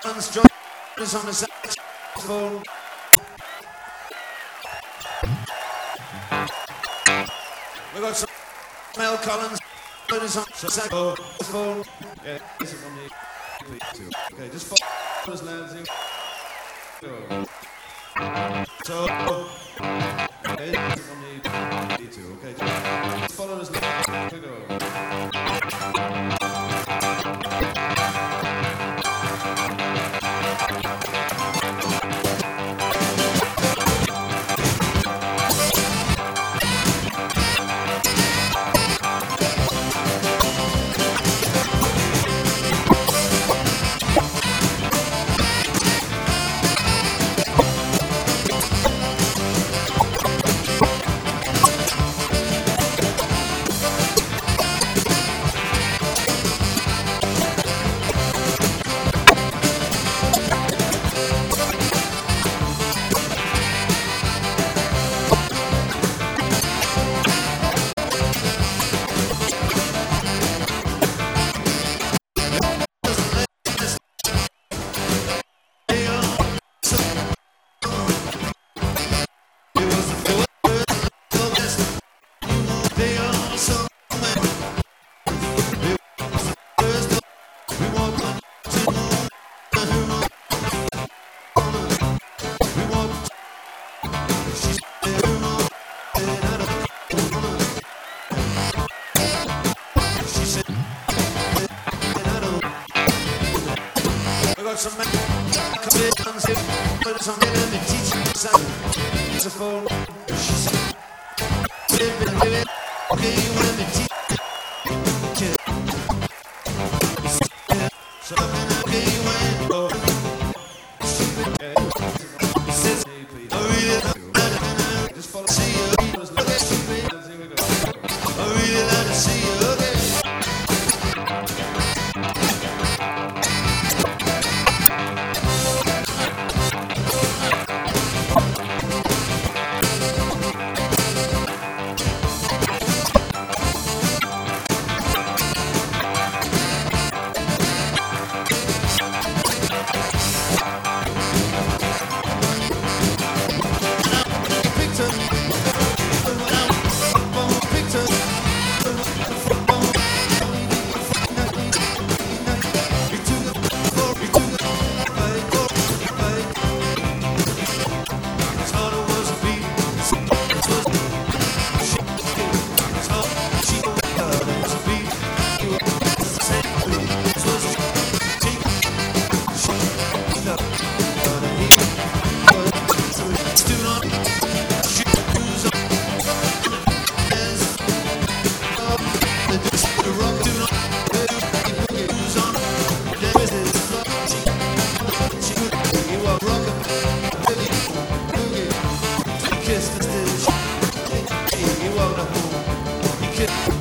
John is on the saxophone. We got some Mel Collins is on the saxophone. Yeah, this is on the EP too. Okay, just follow us, lads. Go. So, okay, this is on the EP too. Okay, just follow us, lads. Go. Some men come in, but some men they teach you saxophone. She said, okay, you want me to teach you? So okay, you want to go. He says, I really just follow. See you. I really like to see you. Okay. Kiss the stage. You want to hold. You kiss.